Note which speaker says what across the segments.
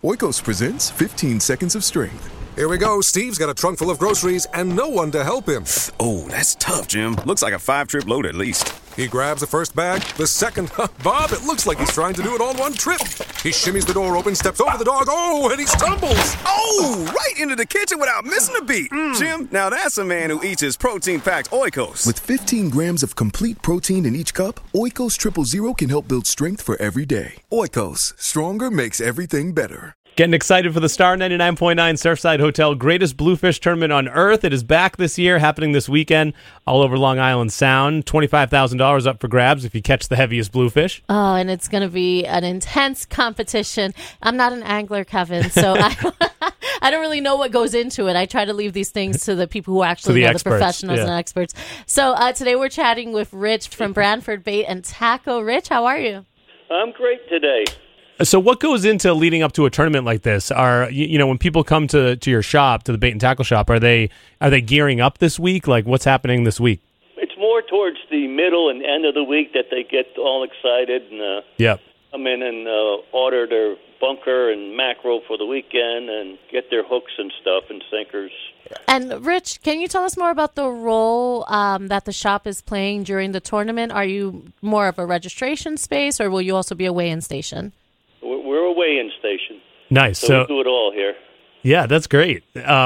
Speaker 1: Oikos presents 15 Seconds of Strength.
Speaker 2: Here we go. Steve's got a trunk full of groceries and no one to help him.
Speaker 3: Oh, that's tough, Jim. Looks like a 5-trip load at least.
Speaker 2: He grabs the first bag, the second. Bob, it looks like he's trying to do it all in one trip. He shimmies the door open, steps over the dog. Oh, and he stumbles.
Speaker 3: Oh, right into the kitchen without missing a beat. Jim, now that's a man who eats his protein-packed Oikos.
Speaker 1: With 15 grams of complete protein in each cup, Oikos Triple Zero can help build strength for every day. Oikos, stronger makes everything better.
Speaker 4: Getting excited for the Star 99.9 Surfside Hotel Greatest Bluefish Tournament on Earth. It is back this year, happening this weekend all over Long Island Sound. $25,000 up for grabs if you catch the heaviest bluefish.
Speaker 5: Oh, and it's going to be an intense competition. I'm not an angler, Kevin, so I don't really know what goes into it. I try to leave these things to the people who actually know, the professionals and experts. So today we're chatting with Rich from Branford Bait and Tackle. Rich, how are you?
Speaker 6: I'm great today.
Speaker 4: So what goes into leading up to a tournament like this? Are when people come to your shop, to the bait and tackle shop, are they gearing up this week? Like, what's happening this week?
Speaker 6: It's more towards the middle and end of the week that they get all excited and come in and order their bunker and mackerel for the weekend and get their hooks and stuff and sinkers.
Speaker 5: And Rich, can you tell us more about the role that the shop is playing during the tournament? Are you more of a registration space, or will you also be a weigh-in station?
Speaker 6: We're a weigh-in station.
Speaker 4: Nice.
Speaker 6: So we do it all here.
Speaker 4: Yeah, that's great.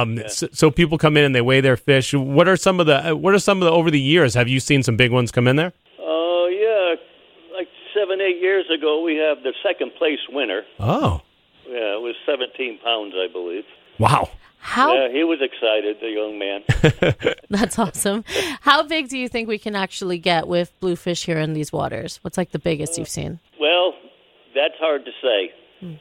Speaker 4: So people come in and they weigh their fish. What are some of the over the years? Have you seen some big ones come in there?
Speaker 6: Yeah, like 7-8 years ago, we have the second place winner.
Speaker 4: Oh.
Speaker 6: Yeah, it was 17 pounds, I believe.
Speaker 4: Wow.
Speaker 6: Yeah, he was excited, the young man.
Speaker 5: That's awesome. How big do you think we can actually get with bluefish here in these waters? What's like the biggest you've seen?
Speaker 6: Well, that's hard to say.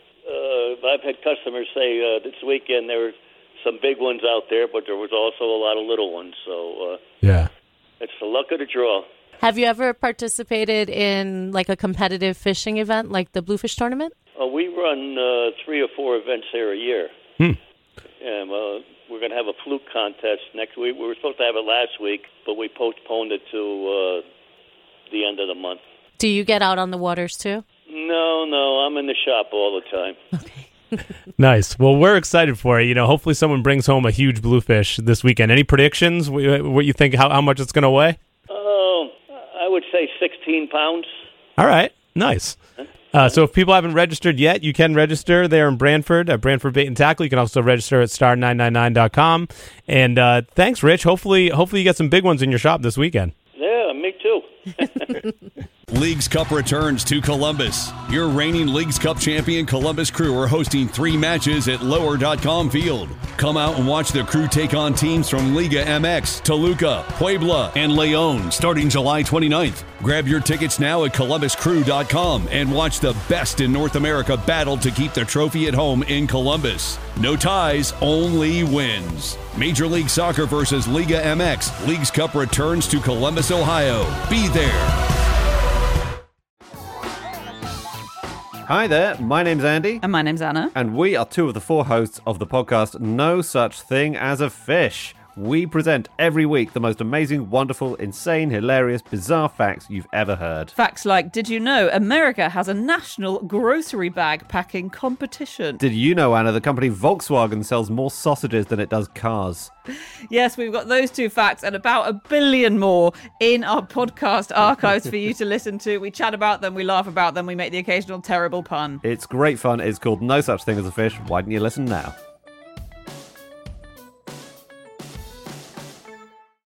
Speaker 6: I've had customers say this weekend there were some big ones out there, but there was also a lot of little ones. So it's the luck of the draw.
Speaker 5: Have you ever participated in like a competitive fishing event like the Bluefish Tournament?
Speaker 6: We run 3 or 4 events here a year. And we're going to have a fluke contest next week. We were supposed to have it last week, but we postponed it to the end of the month.
Speaker 5: Do you get out on the waters too?
Speaker 6: No, I'm in the shop all the time.
Speaker 5: Okay.
Speaker 4: Nice. Well, we're excited for it. Hopefully someone brings home a huge bluefish this weekend. Any predictions? What you think, how much it's going to weigh?
Speaker 6: I would say 16 pounds.
Speaker 4: All right. Nice. So if people haven't registered yet, you can register there in Branford at Branford Bait and Tackle. You can also register at star999.com. And thanks, Rich. Hopefully you get some big ones in your shop this weekend.
Speaker 6: Yeah, me too.
Speaker 7: Leagues Cup returns to Columbus. Your reigning Leagues Cup champion Columbus Crew are hosting 3 matches at Lower.com Field. Come out and watch the Crew take on teams from Liga MX, Toluca, Puebla, and Leon starting July 29th. Grab your tickets now at ColumbusCrew.com and watch the best in North America battle to keep the trophy at home in Columbus. No ties, only wins. Major League Soccer versus Liga MX. Leagues Cup returns to Columbus, Ohio. Be there.
Speaker 8: Hi there, my name's Andy.
Speaker 9: And my name's Anna.
Speaker 8: And we are 2 of the 4 hosts of the podcast No Such Thing as a Fish. We present every week the most amazing, wonderful, insane, hilarious, bizarre facts you've ever heard.
Speaker 9: Facts like, did you know America has a national grocery bag packing competition?
Speaker 8: Did you know, Anna, the company Volkswagen sells more sausages than it does cars?
Speaker 9: Yes, we've got those 2 facts and about 1 billion more in our podcast archives for you to listen to. We chat about them, we laugh about them, we make the occasional terrible pun.
Speaker 8: It's great fun. It's called No Such Thing as a Fish. Why don't you listen now?